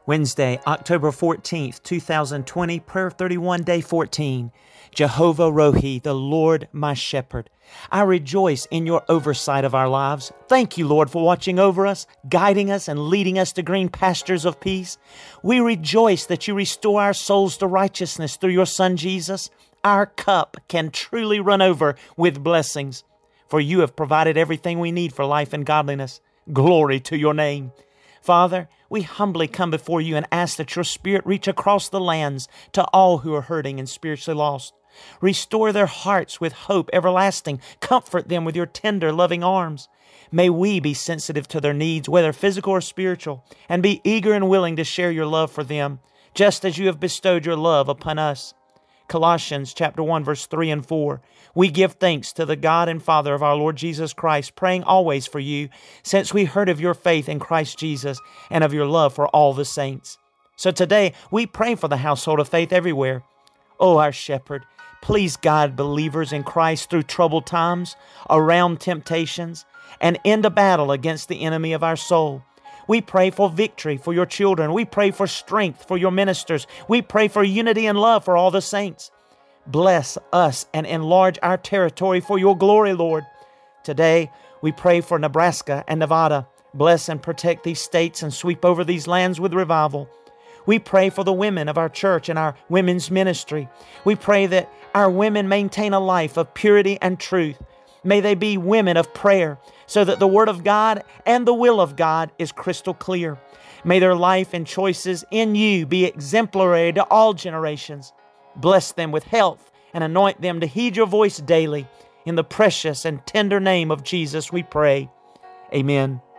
Wednesday, October 14th, 2020, Prayer 31, Day 14. Jehovah Rohi, the Lord my shepherd. I rejoice in your oversight of our lives. Thank you, Lord, for watching over us, guiding us, and leading us to green pastures of peace. We rejoice that you restore our souls to righteousness through your Son, Jesus. Our cup can truly run over with blessings, for you have provided everything we need for life and godliness. Glory to your name. Father, we humbly come before you and ask that your Spirit reach across the lands to all who are hurting and spiritually lost. Restore their hearts with hope everlasting. Comfort them with your tender, loving arms. May we be sensitive to their needs, whether physical or spiritual, and be eager and willing to share your love for them, just as you have bestowed your love upon us. Colossians chapter 1, verse 3 and 4. We give thanks to the God and Father of our Lord Jesus Christ, praying always for you, since we heard of your faith in Christ Jesus and of your love for all the saints. So today, we pray for the household of faith everywhere. Oh, our shepherd, please guide believers in Christ through troubled times, around temptations, and in the battle against the enemy of our soul. We pray for victory for your children. We pray for strength for your ministers. We pray for unity and love for all the saints. Bless us and enlarge our territory for your glory, Lord. Today, we pray for Nebraska and Nevada. Bless and protect these states and sweep over these lands with revival. We pray for the women of our church and our women's ministry. We pray that our women maintain a life of purity and truth. May they be women of prayer, so that the Word of God and the will of God is crystal clear. May their life and choices in you be exemplary to all generations. Bless them with health and anoint them to heed your voice daily. In the precious and tender name of Jesus we pray. Amen.